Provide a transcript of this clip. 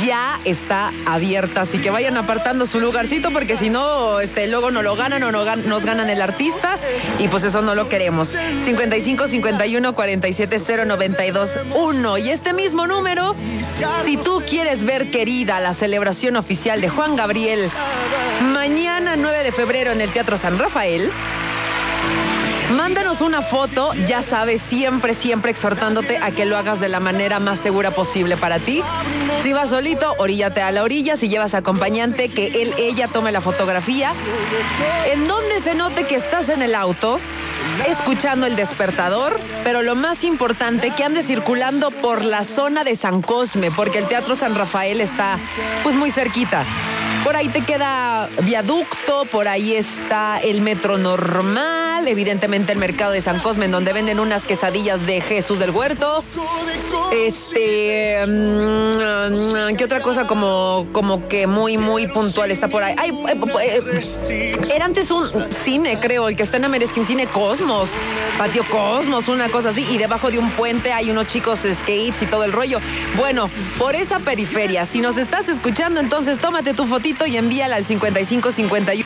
ya está abierta, así que vayan apartando su lugarcito porque si no, luego no lo ganan o nos ganan el artista y pues eso no lo queremos. 55 51 47 092 1 y este mismo número, si tú quieres ver, querida, la celebración oficial de Juan Gabriel mañana 9 de febrero en el Teatro San Rafael, mándanos una foto, ya sabes, siempre exhortándote a que lo hagas de la manera más segura posible para ti. Si vas solito, oríllate a la orilla. Si llevas acompañante, que ella tome la fotografía. En donde se note que estás en el auto, escuchando el despertador, pero lo más importante, que andes circulando por la zona de San Cosme, porque el Teatro San Rafael está pues muy cerquita. Por ahí te queda Viaducto, por ahí está el Metro Normal, evidentemente el Mercado de San Cosme, en donde venden unas quesadillas de Jesús del Huerto. ¿Qué otra cosa como que muy puntual está por ahí? Era antes un cine, creo, el que está en Ameresquín, Cine Cosmos, Patio Cosmos, una cosa así, y debajo de un puente hay unos chicos skates y todo el rollo. Bueno, por esa periferia, si nos estás escuchando, entonces tómate tu fotito y envíala al 55 51